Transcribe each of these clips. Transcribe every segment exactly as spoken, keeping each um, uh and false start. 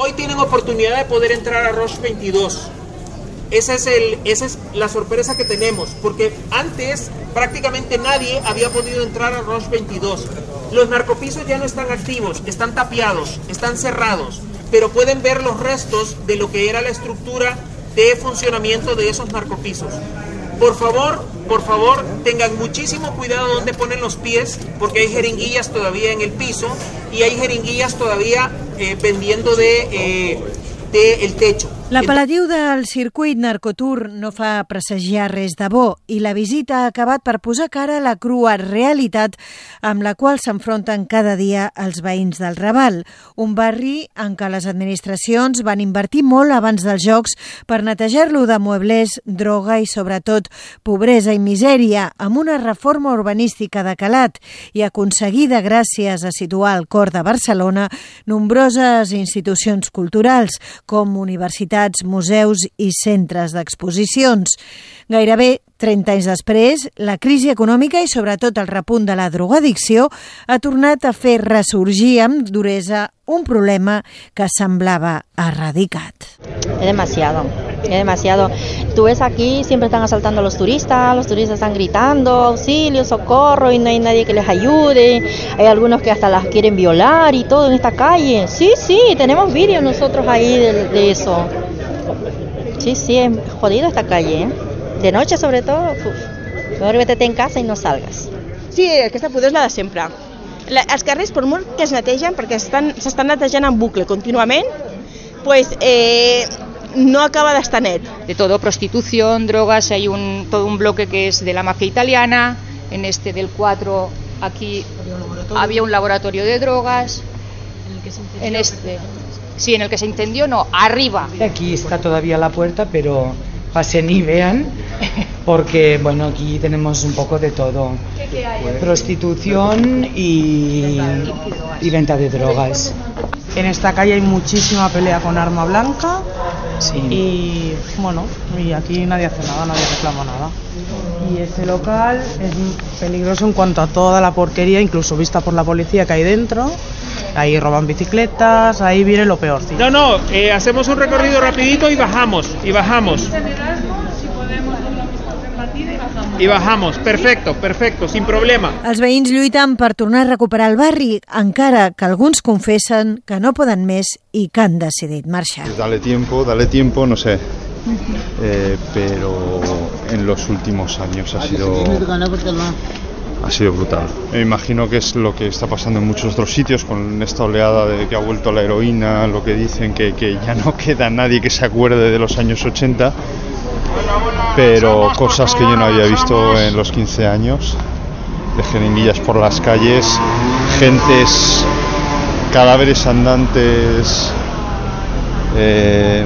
hoy tienen oportunidad de poder entrar a Rush veintidós. Esa es, el, esa es la sorpresa que tenemos, porque antes prácticamente nadie había podido entrar a Rush veintidós. Los narcopisos ya no están activos, están tapiados, están cerrados, pero pueden ver los restos de lo que era la estructura de funcionamiento de esos narcopisos. Por favor, por favor, tengan muchísimo cuidado donde ponen los pies, porque hay jeringuillas todavía en el piso y hay jeringuillas todavía eh, pendiendo de, eh, de el techo. L'apel·latiu del circuit Narcotour no fa presagiar res de bo i la visita ha acabat per posar cara a la crua realitat amb la qual s'enfronten cada dia els veïns del Raval, un barri en què les administracions van invertir molt abans dels Jocs per netejar-lo de mueblers, droga i sobretot pobresa i misèria, amb una reforma urbanística de calat i aconseguida gràcies a situar al cor de Barcelona nombroses institucions culturals com universitats, museus i centres d'exposicions. Gairebé trenta anys després, la crisi econòmica i sobretot el repunt de la drogadicció ha tornat a fer ressorgir amb duresa un problema que semblava erradicat. Es demasiado, es demasiado. Tú ves aquí, siempre están asaltando a los turistas, los turistas están gritando, auxilio, socorro, y no hay nadie que les ayude. Hay algunos que hasta las quieren violar y todo en esta calle. Sí, sí, tenemos vídeos nosotros ahí de, de eso. Sí, sí, es jodido esta calle, ¿eh? De noche, sobre todo, uf, mejor métete en casa i no salgues. Sí, aquesta pudor és la de sempre. La, els carrers, per molt que es netegen, perquè s'estan netejant en bucle contínuament, pues, eh, no acaba d'estar net. De todo, prostitución, drogas, hay un, todo un bloque que es de la mafia italiana, en este del cuatro aquí había un laboratorio de drogas, en este, sí, en el que se incendió, no, arriba. Aquí está todavía la puerta, pero pasen y vean, porque bueno, aquí tenemos un poco de todo. ¿Qué, qué hay? Prostitución y, y venta de drogas. En esta calle hay muchísima pelea con arma blanca, sí. Y bueno, y aquí nadie hace nada, nadie reclama nada. Y este local es peligroso en cuanto a toda la porquería, incluso vista por la policía que hay dentro. Ahí roban bicicletas, ahí viene lo peor. No, no, eh, hacemos un recorrido rapidito y bajamos, y bajamos. I bajamos, perfecto, perfecto, sin problema. Els veïns lluiten per tornar a recuperar el barri, encara que alguns confessen que no poden més i que han decidit marxar. Dale tiempo, dale tiempo, no sé, eh, pero en los últimos años ha sido... Ha sido brutal. Me imagino que es lo que está pasando en muchos otros sitios con esta oleada de que ha vuelto la heroína, lo que dicen que, que ya no queda nadie que se acuerde de los años ochenta, pero cosas que yo no había visto en los quince años, de jeringuillas por las calles, gentes, cadáveres andantes, eh,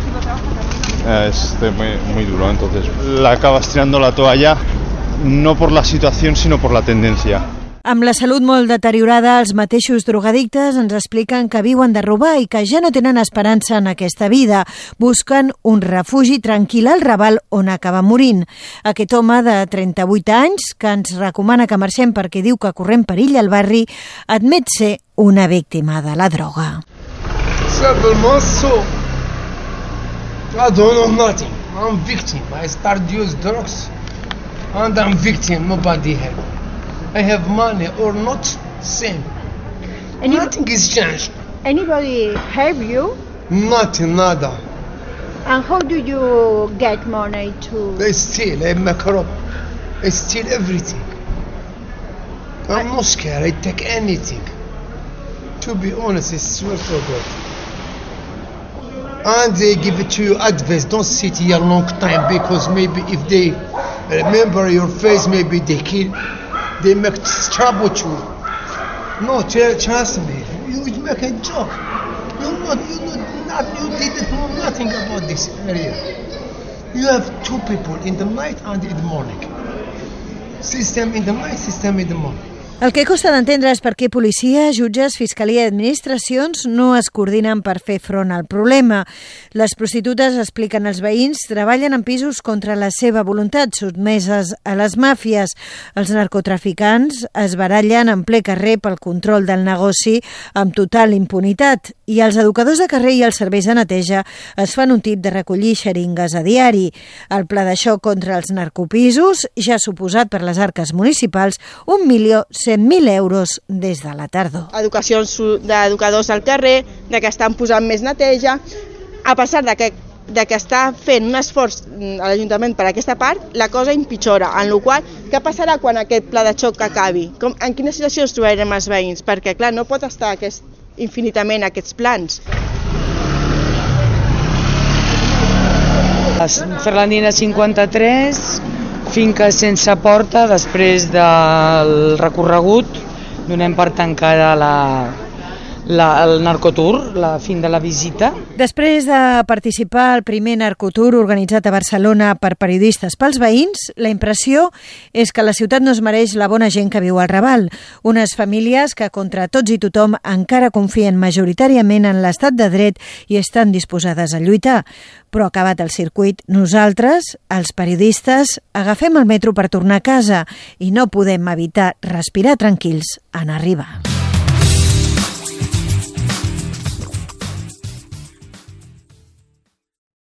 es muy, muy duro. Entonces la acabas tirando la toalla, no por la situación, sinó per la tendència. Amb la salut molt deteriorada, els mateixos drogadictes ens expliquen que viuen de robar i que ja no tenen esperança en aquesta vida. Busquen un refugi tranquil al Raval on acaben morint. Aquest home de trenta-vuit anys, que ens recomana que marxem perquè diu que correm perill al barri, admet ser una víctima de la droga. Simplement so. I don't know nothing. I'm victim. I start use drugs. And I'm victim, nobody help. I have money or not, same. Any, Nothing is changed. Anybody help you? Nothing, nada. And how do you get money to... They steal, I make up. I steal everything. I'm I... not scared, I take anything. To be honest, I swear to God. And they give it to you advice, don't sit here a long time, because maybe if they remember your face, maybe they kill, they make trouble with you. No, trust me, you make a joke. You not, you not, you didn't know nothing about this area. You have two people in the night and in the morning. System in the night, system in the morning. El que costa d'entendre és per què policia, jutges, fiscalia i administracions no es coordinen per fer front al problema. Les prostitutes, expliquen els veïns, treballen en pisos contra la seva voluntat, sotmeses a les màfies. Els narcotraficants es barallen en ple carrer pel control del negoci amb total impunitat. I els educadors de carrer i els serveis de neteja es fan un tip de recollir xeringues a diari. El pla de xoc contra els narcopisos ja ha suposat per les arques municipals un milió cent mil euros des de la tardor. Educacions d'educadors al carrer, de que estan posant més neteja, a pesar de que, de que està fent un esforç a l'Ajuntament per aquesta part, la cosa empitjora, en la qual què passarà quan aquest pla de xoc acabi? Com, en quina situació ens trobarem els veïns? Perquè, clar, no pot estar aquest, infinitament aquests plans. Ferlandina cinquanta-tres, finca sense porta, després del recorregut donem per tancada la, la, el narcotour, la fin de la visita. Després de participar al primer narcotour organitzat a Barcelona per periodistes pels veïns, la impressió és que la ciutat no es mereix la bona gent que viu al Raval. Unes famílies que contra tots i tothom encara confien majoritàriament en l'estat de dret i estan disposades a lluitar. Però acabat el circuit, nosaltres, els periodistes, agafem el metro per tornar a casa i no podem evitar respirar tranquils en arribar.